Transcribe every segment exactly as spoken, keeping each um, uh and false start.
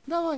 Давай.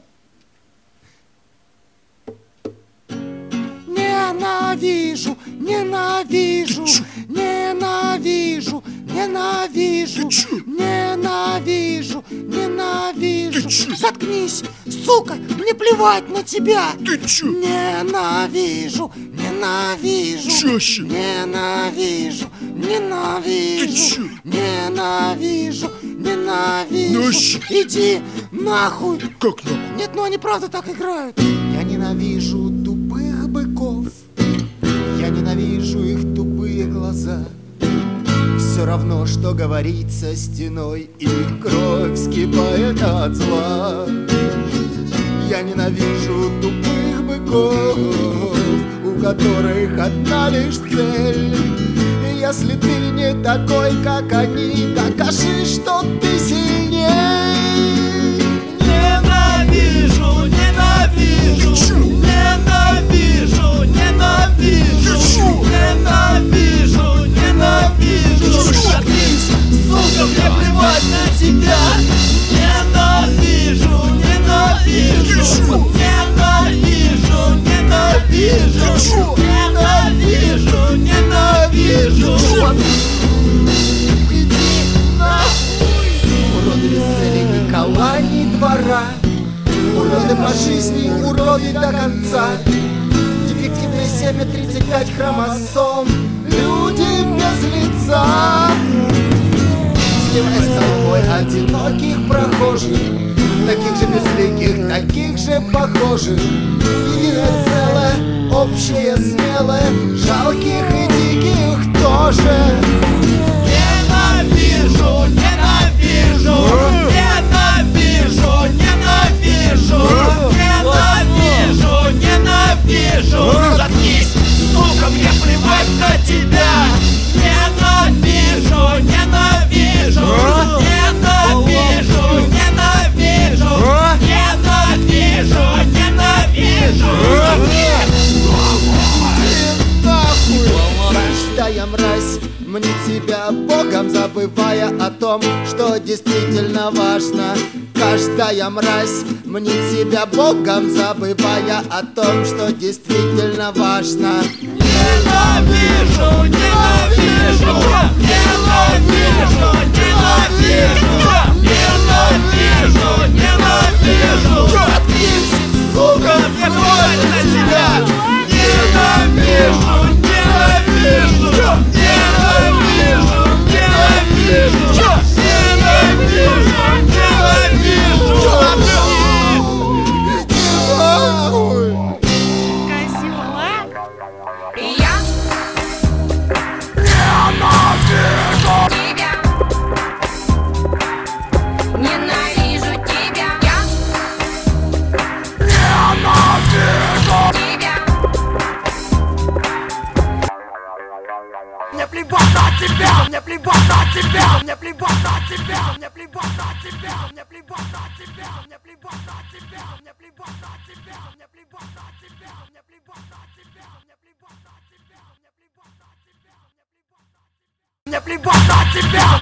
Ненавижу, ненавижу, ненавижу, ненавижу, ненавижу, ненавижу. Заткнись, сука, мне плевать на тебя. Ты чё? Ненавижу, ненавижу, Чаще. ненавижу, ненавижу, ненавижу, ненавижу. Наще. Иди нахуй. Как нахуй? Нет, ну они правда так играют. Я ненавижу тупых быков, я ненавижу их тупые глаза. Все равно, что говорить со стеной, их кровь вскипает от зла. Я ненавижу тупых быков, у которых одна лишь цель. Если ты не такой, как они, докажи, что ты сильней. Ненавижу, ненавижу, ненавижу, ненавижу, ненавижу, ненавижу. Заткнись, сука, мне плевать на тебя. Ненавижу, ненавижу, ненавижу, ненавижу, ненавижу, ненавижу. Иди нахуй. Уроды без цели, ни кола, ни двора. Уроды по жизни, уроды до конца. Дефективное семя, тридцать пять хромосом. Люди без лица. Сливая с толпой одиноких прохожих, таких же безликих, таких же похожих. Единое целое, общее, смелое, жалких и диких тоже. Ненавижу, ненавижу, ненавижу, ненавижу, ненавижу, ненавижу. Заткнись, сука, мне плевать на тебя. Ненавижу, ненавижу, ненавижу, ненавижу, ненавижу, ненавижу. Каждая мразь мне тебя Богом, забывая о том, что действительно важно. Каждая мразь мне тебя Богом, забывая о том, что действительно важно. Ненавижу, ненавижу, ненавижу, ненавижу, ненавижу, ненавижу. Заткнись, сука, мне плевать на тебя. Ненавижу, ненавижу, ненавижу, ненавижу, ненавижу, ненавижу. Мне плевать на тебя, мне плевать на тебя, мне плевать на тебя, мне плевать на тебя, мне плевать на тебя, мне плевать на тебя, мне плевать на тебя, мне плевать на тебя, мне плевать на тебя, мне плевать на тебя, мне плевать на тебя, мне плевать на тебя, мне плевать на тебя.